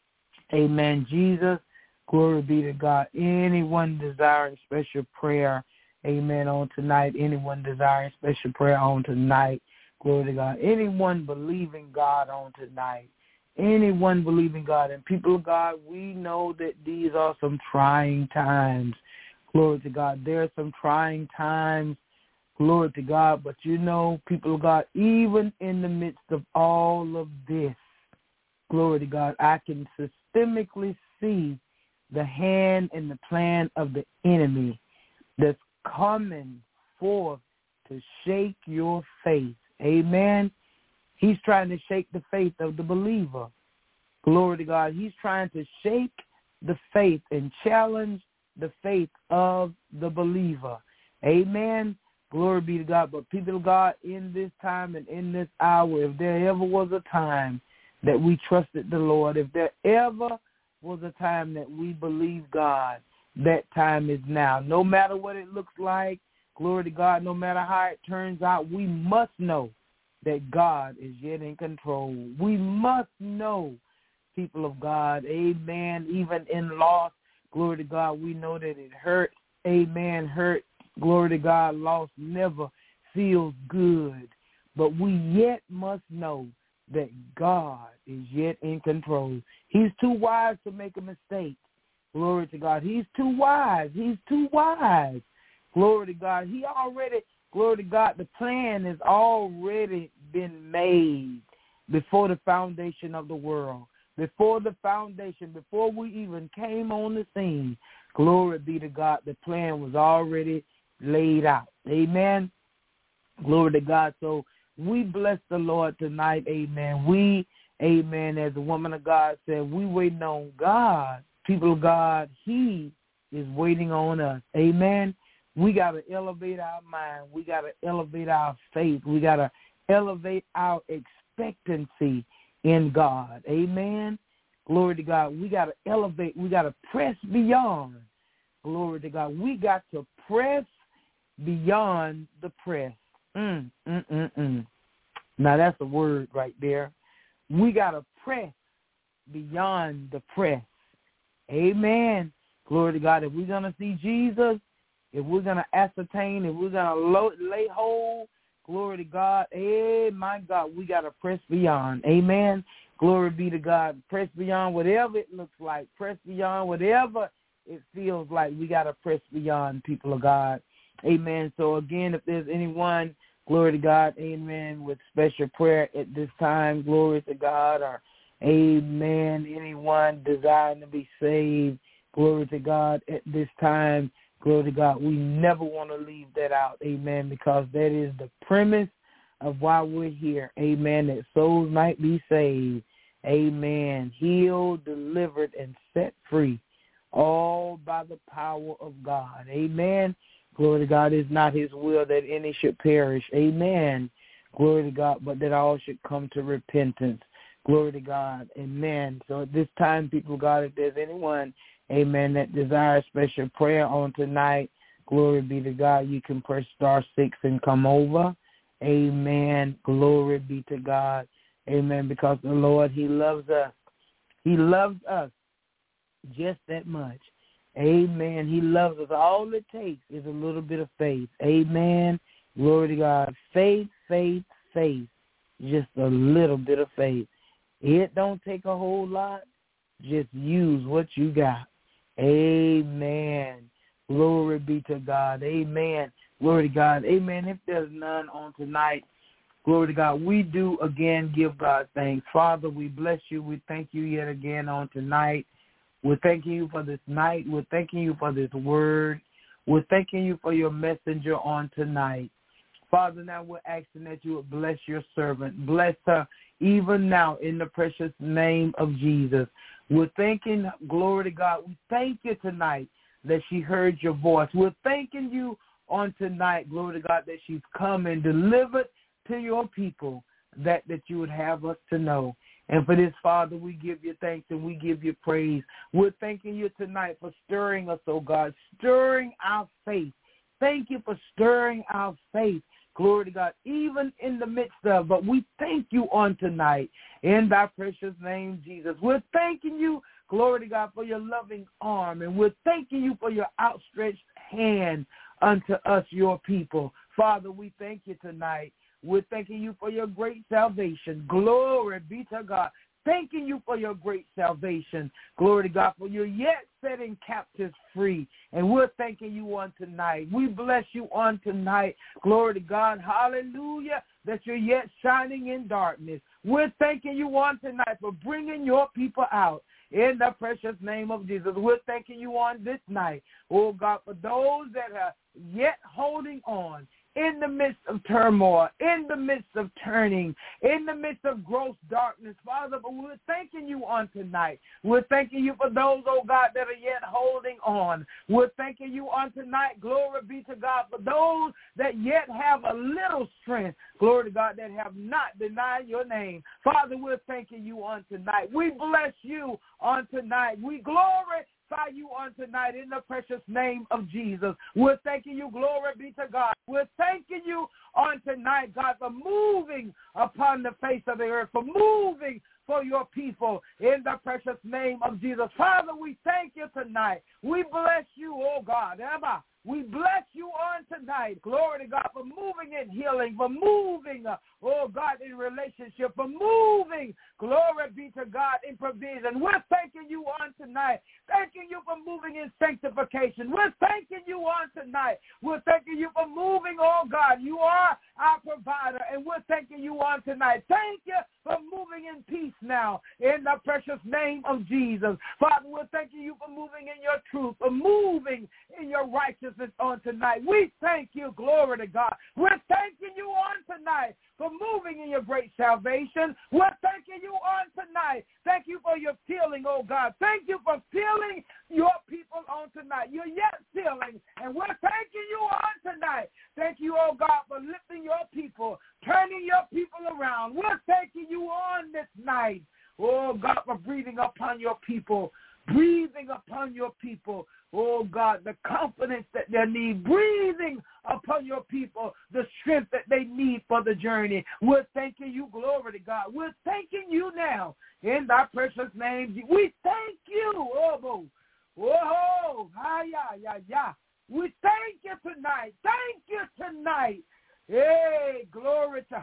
Amen. Jesus, glory be to God. Anyone desiring special prayer, amen, on tonight. Anyone desiring special prayer on tonight, glory to God. Anyone believing God on tonight. Anyone believing God. And people of God, we know that these are some trying times. Glory to God. There are some trying times. Glory to God. But you know, people of God, even in the midst of all of this, glory to God, I can systemically see the hand and the plan of the enemy that's coming forth to shake your faith. Amen. He's trying to shake the faith of the believer. Glory to God. He's trying to shake the faith and challenge the faith of the believer. Amen. Glory be to God. But people of God, in this time and in this hour, if there ever was a time that we trusted the Lord, if there ever was a time that we believed God, that time is now. No matter what it looks like, glory to God, no matter how it turns out, we must know that God is yet in control. We must know, people of God, amen, even in loss, glory to God, we know that it hurts, amen, hurt, glory to God, loss never feels good. But we yet must know that God is yet in control. He's too wise to make a mistake. Glory to God. He's too wise. He's too wise. Glory to God. He already, glory to God, the plan has already been made before the foundation of the world. Before the foundation, before we even came on the scene, glory be to God, the plan was already laid out. Amen. Glory to God. So we bless the Lord tonight. Amen. We, amen, as the woman of God said, we waiting on God. People of God, he is waiting on us. Amen. We got to elevate our mind. We got to elevate our faith. We got to elevate our expectancy in God. Amen. Glory to God. We got to elevate. We got to press beyond. Glory to God. We got to press beyond the press. Now that's a word right there. We got to press beyond the press. Amen. Glory to God. If we're going to see Jesus, if we're going to ascertain, if we're going to lay hold, glory to God, my God, we got to press beyond. Amen. Glory be to God. Press beyond whatever it looks like. Press beyond whatever it feels like. We got to press beyond, people of God. Amen. So, again, if there's anyone, glory to God, amen, with special prayer at this time, glory to God, or amen, anyone desiring to be saved, glory to God, at this time, glory to God, we never want to leave that out, amen, because that is the premise of why we're here, amen, that souls might be saved, amen, healed, delivered, and set free, all by the power of God, amen. Glory to God, is not his will that any should perish. Amen. Glory to God, but that all should come to repentance. Glory to God. Amen. So at this time, people of God, if there's anyone, amen, that desires special prayer on tonight, glory be to God, you can press *6 and come over. Amen. Glory be to God. Amen. Because the Lord, he loves us. He loves us just that much. Amen. He loves us. All it takes is a little bit of faith. Amen. Glory to God. Faith, faith, faith. Just a little bit of faith. It don't take a whole lot. Just use what you got. Amen. Glory be to God. Amen. Glory to God. Amen. If there's none on tonight, glory to God, we do again give God thanks. Father, we bless you. We thank you yet again on tonight. We're thanking you for this night. We're thanking you for this word. We're thanking you for your messenger on tonight. Father, now we're asking that you would bless your servant. Bless her even now in the precious name of Jesus. We're thanking, glory to God, we thank you tonight that she heard your voice. We're thanking you on tonight, glory to God, that she's come and delivered to your people that you would have us to know. And for this, Father, we give you thanks and we give you praise. We're thanking you tonight for stirring us, oh God, stirring our faith. Thank you for stirring our faith. Glory to God, even in the midst of, but we thank you on tonight in thy precious name, Jesus. We're thanking you, glory to God, for your loving arm, and we're thanking you for your outstretched hand unto us, your people. Father, we thank you tonight. We're thanking you for your great salvation. Glory be to God. Thanking you for your great salvation. Glory to God, for you're yet setting captives free. And we're thanking you on tonight. We bless you on tonight. Glory to God. Hallelujah, that you're yet shining in darkness. We're thanking you on tonight for bringing your people out. In the precious name of Jesus, we're thanking you on this night, oh God, for those that are yet holding on in the midst of turmoil, in the midst of turning, in the midst of gross darkness, Father, but we're thanking you on tonight. We're thanking you for those, oh God, that are yet holding on. We're thanking you on tonight, glory be to God, for those that yet have a little strength, glory to God, that have not denied your name. Father, we're thanking you on tonight. We bless you on tonight. We glorify you on tonight in the precious name of Jesus. We're thanking you, glory be to God. We're thanking you on tonight, God, for moving upon the face of the earth, for moving for your people in the precious name of Jesus. Father, we thank you tonight. We bless you, oh God. We bless you on tonight. Glory to God, for moving in healing, for moving, oh God, in relationship, for moving, glory be to God, in provision. We're thanking you on tonight. Thanking you for moving in sanctification. We're thanking you on tonight. We're thanking you for moving, oh God. You are our provider, and we're thanking you on tonight. Thank you for moving in peace now in the precious name of Jesus. Father, we're thanking you for moving in your truth, for moving in your righteousness on tonight. We thank you, glory to God. We're thanking you on tonight for moving in your great salvation. We're thanking you on tonight. Thank you for your healing, oh God. Thank you for healing your people on tonight. You're yet healing, and we're thanking you on tonight. Thank you, oh God, for lifting your people, turning your people around. We're thanking you on this night, oh God, for breathing upon your people, breathing upon your people. Oh, God, the confidence that they need, breathing upon your people, the strength that they need for the journey. We're thanking you, glory to God. We're thanking you now in thy precious name. We thank you. We thank you tonight. Thank you tonight. Hey, glory to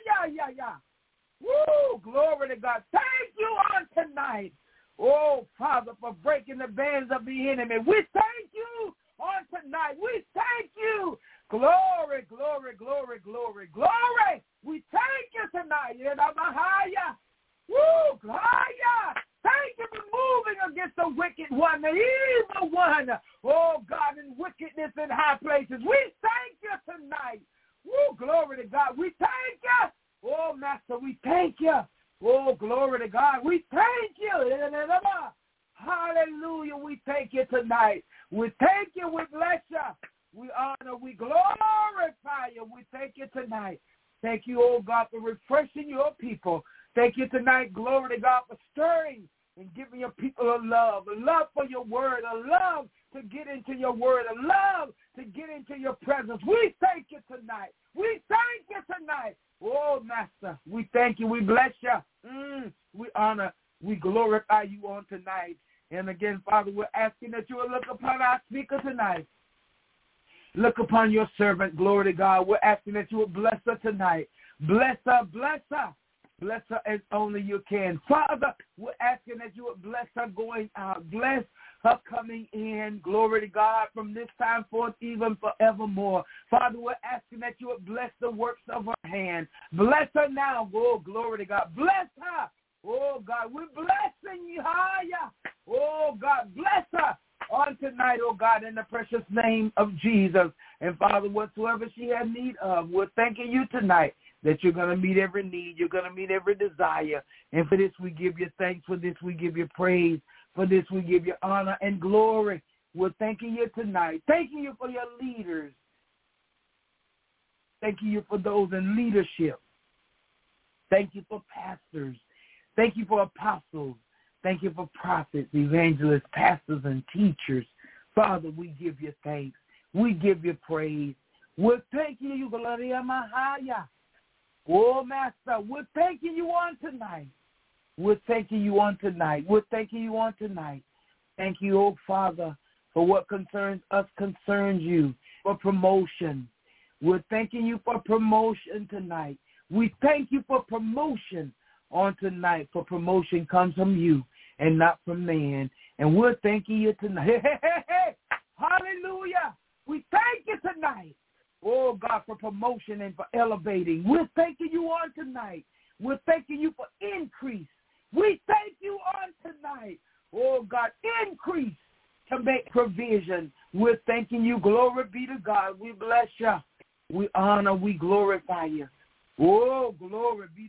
Woo, glory to God. Thank you on tonight. Oh, Father, for breaking the bands of the enemy. We thank you on tonight. We thank you. Glory, glory, glory, glory, glory. We thank you tonight. Woo, thank you for moving against the wicked one, the evil one. Oh, God, in wickedness in high places. We thank you tonight. Woo, glory to God. We thank you. Oh, Master, we thank you. Oh, glory to God. We thank you. Hallelujah. We thank you tonight. We thank you. We bless you. We honor. We glorify you. We thank you tonight. Thank you, oh God, for refreshing your people. Thank you tonight, glory to God, for stirring and giving your people a love for your word, a love to get into your word, a love to get into your presence. We thank you tonight. We thank you tonight. Oh, Master, we thank you. We bless you. We honor. We glorify you on tonight. And again, Father, we're asking that you will look upon our speaker tonight. Look upon your servant, glory to God. We're asking that you will bless her tonight. Bless her, bless her. Bless her as only you can. Father, we're asking that you would bless her going out. Bless her coming in. Glory to God from this time forth, even forevermore. Father, we're asking that you would bless the works of her hand. Bless her now. Oh, glory to God. Bless her. Oh, God, we're blessing you. Oh, God, bless her on tonight, oh, God, in the precious name of Jesus. And, Father, whatsoever she has need of, we're thanking you tonight that you're going to meet every need. You're going to meet every desire. And for this, we give you thanks. For this, we give you praise. For this, we give you honor and glory. We're thanking you tonight. Thanking you for your leaders. Thanking you for those in leadership. Thank you for pastors. Thank you for apostles. Thank you for prophets, evangelists, pastors, and teachers. Father, we give you thanks. We give you praise. We're thanking you, Gloria Mahaya. Oh, Master, we're thanking you on tonight. We're thanking you on tonight. We're thanking you on tonight. Thank you, oh Father, for what concerns us concerns you, for promotion. We're thanking you for promotion tonight. We thank you for promotion on tonight, for promotion comes from you and not from man. And we're thanking you tonight. Hey, hey, hey, hey. Hallelujah. We thank you tonight. Oh, God, for promotion and for elevating. We're thanking you on tonight. We're thanking you for increase. We thank you on tonight. Oh, God, increase to make provision. We're thanking you. Glory be to God. We bless you. We honor. We glorify you. Oh, glory be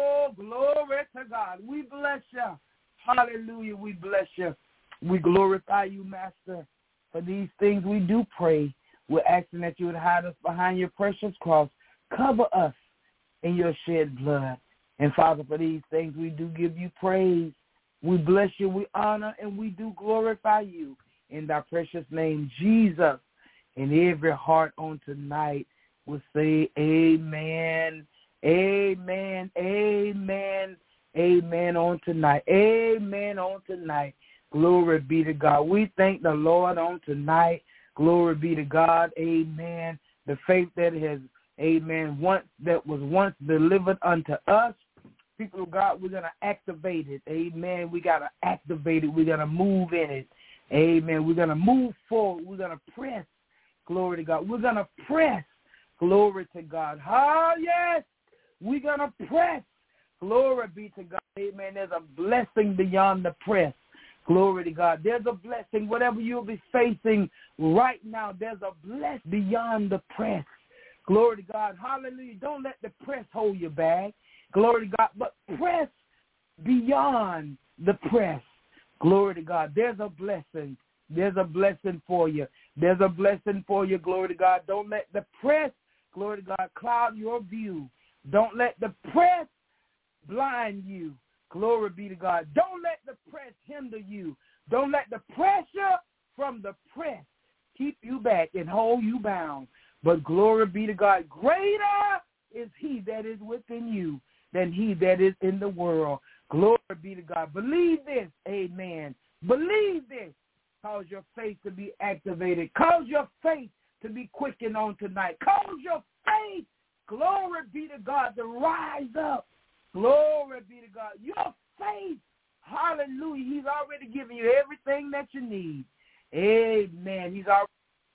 to God. We bless you. Hallelujah. We bless you. We glorify you, Master. For these things we do pray. We're asking that you would hide us behind your precious cross. Cover us in your shed blood. And, Father, for these things we do give you praise. We bless you, we honor, and we do glorify you. In thy precious name, Jesus. And every heart on tonight will say amen, amen, amen, amen on tonight. Amen on tonight. Glory be to God. We thank the Lord on tonight. Glory be to God. Amen. The faith that has, amen, that was once delivered unto us. People of God, we're going to activate it. Amen. We got to activate it. We're going to move in it. Amen. We're going to move forward. We're going to press. Glory to God. We're going to press. Glory to God. Oh, yes. We're going to press. Glory be to God. Amen. There's a blessing beyond the press. Glory to God. There's a blessing. Whatever you'll be facing right now, there's a blessing beyond the press. Glory to God. Hallelujah. Don't let the press hold you back. Glory to God. But press beyond the press. Glory to God. There's a blessing. There's a blessing for you. There's a blessing for you. Glory to God. Don't let the press, glory to God, cloud your view. Don't let the press blind you. Glory be to God. Don't let the press hinder you. Don't let the pressure from the press keep you back and hold you bound. But glory be to God. Greater is he that is within you than he that is in the world. Glory be to God. Believe this. Amen. Believe this. Cause your faith to be activated. Cause your faith to be quickened on tonight. Cause your faith, glory be to God, to rise up. Glory be to God. Your faith, hallelujah, he's already given you everything that you need. Amen. He's already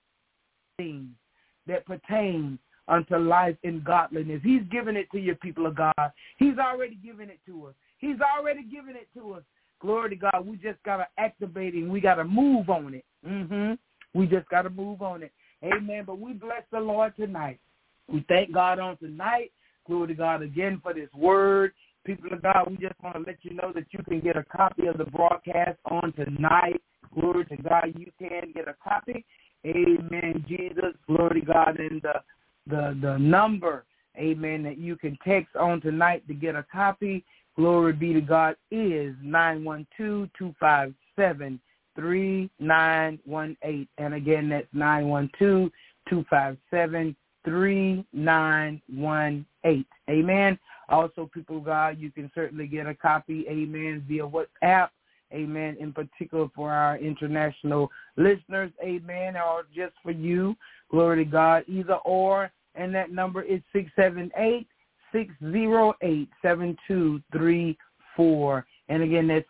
things that pertain unto life and godliness. He's given it to you, people of God. He's already given it to us. He's already given it to us. Glory to God. We just got to activate it, and we got to move on it. We just got to move on it. Amen. But we bless the Lord tonight. We thank God on tonight. Glory to God again for this word. People of God, we just want to let you know that you can get a copy of the broadcast on tonight. Glory to God. You can get a copy. Amen, Jesus. Glory to God. And the number, amen, that you can text on tonight to get a copy, glory be to God, is 912-257-3918. And again, that's 912-257-3918. Amen. Also, people of God, you can certainly get a copy, amen, via WhatsApp, amen, in particular for our international listeners, amen, or just for you, glory to God, either or, and that number is 678-608-7234. And again, that's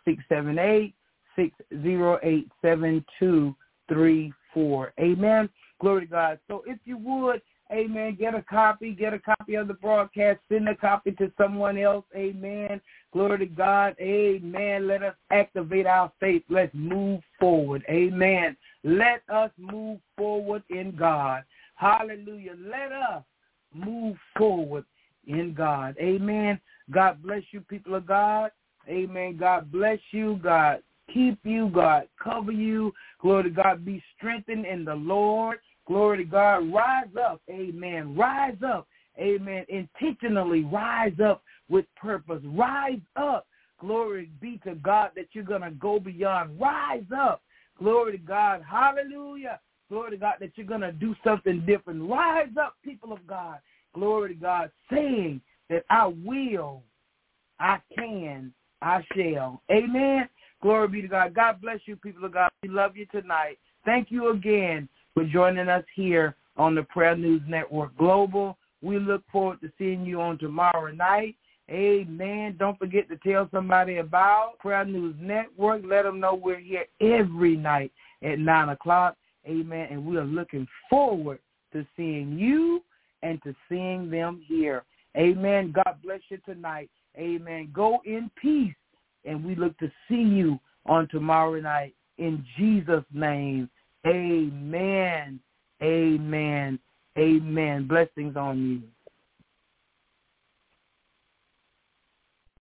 678-608-7234. Amen. Glory to God. So if you would, amen, get a copy of the broadcast, send a copy to someone else, amen. Glory to God, amen. Let us activate our faith. Let's move forward, amen. Let us move forward in God. Hallelujah. Let us move forward in God, amen. God bless you, people of God, amen. God bless you, God keep you, God cover you. Glory to God, be strengthened in the Lord. Glory to God. Rise up. Amen. Rise up amen, intentionally rise up with purpose. Rise up. Glory be to God that you're going to go beyond. Rise up. Glory to God. Hallelujah. Glory to God that you're going to do something different. Rise up, people of God. Glory to God, saying that I will, I can, I shall. Amen. Glory be to God. God bless you, people of God. We love you tonight. Thank you again for joining us here on the Prayer News Network Global. We look forward to seeing you on tomorrow night. Amen. Don't forget to tell somebody about Prayer News Network. Let them know we're here every night at 9 o'clock. Amen. And we are looking forward to seeing you and to seeing them here. Amen. God bless you tonight. Amen. Go in peace. And we look to see you on tomorrow night in Jesus' name. Amen. Amen. Amen. Blessings on you.